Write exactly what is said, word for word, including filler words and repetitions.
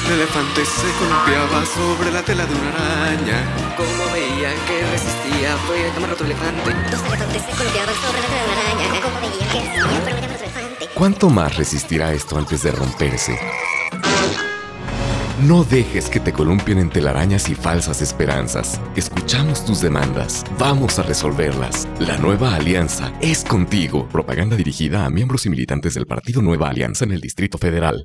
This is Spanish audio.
Un elefante se columpiaba sobre la tela de una araña. Como veía que resistía, fue a llamar a otro elefante. Dos elefantes se columpiaban sobre la tela de una araña. Como veía que resistía, fue a llamar a otro elefante. ¿Cuánto más resistirá esto antes de romperse? No dejes que te columpien en telarañas y falsas esperanzas. Escuchamos tus demandas. Vamos a resolverlas. La Nueva Alianza es contigo. Propaganda dirigida a miembros y militantes del Partido Nueva Alianza en el Distrito Federal.